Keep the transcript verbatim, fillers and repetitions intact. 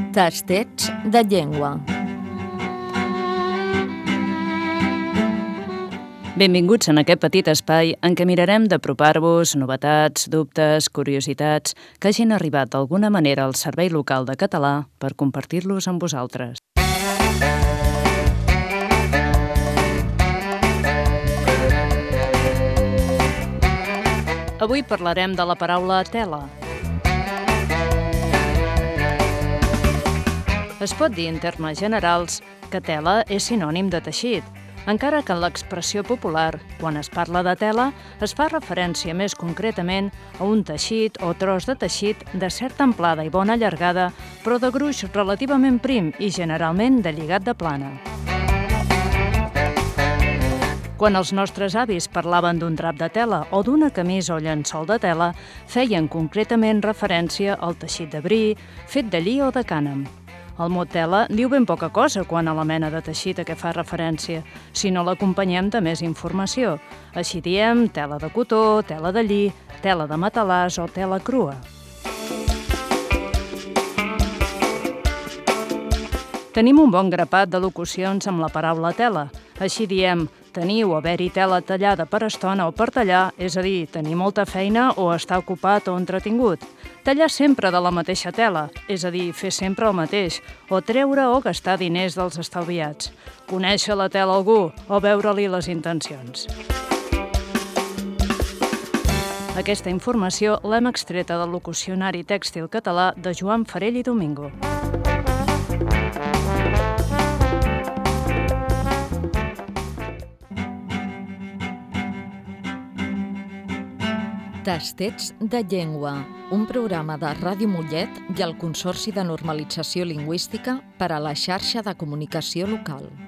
Tastets de llengua. Benvinguts en aquest petit espai en què mirarem d'apropar-vos novetats, dubtes, curiositats que hagin arribat d'alguna manera al Servei Local de Català per compartir-los amb vosaltres. Avui parlarem de la paraula tela. Es pot dir en termes generals que tela és sinònim de teixit, encara que en l'expressió popular, quan es parla de tela, es fa referència més concretament a un teixit o tros de teixit de certa amplada i bona llargada, però de gruix relativament prim i generalment de lligat de plana. Quan els nostres avis parlaven d'un drap de tela o d'una camisa o llençol de tela, feien concretament referència al teixit de bri, fet de lli o de cànem. El mot tela diu ben poca cosa quant a la mena de teixit a què fa referència, si no l'acompanyem de més informació. Així diem tela de cotó, tela de lli, tela de matalàs o tela crua. Tenim un bon grapat de locucions amb la paraula tela. Així diem tenir o haver-hi tela tallada per estona o per tallar, és a dir, tenir molta feina o estar ocupat o entretingut. Tallar sempre de la mateixa tela, és a dir, fer sempre el mateix, o treure o gastar diners dels estalviats. Conèixer la tela a algú o veure-li les intencions. Aquesta informació l'hem extreta del locucionari tèxtil català de Joan Farell i Domingo. Tastets de llengua, un programa de Ràdio Mollet i el Consorci de Normalització Lingüística per a la xarxa de comunicació local.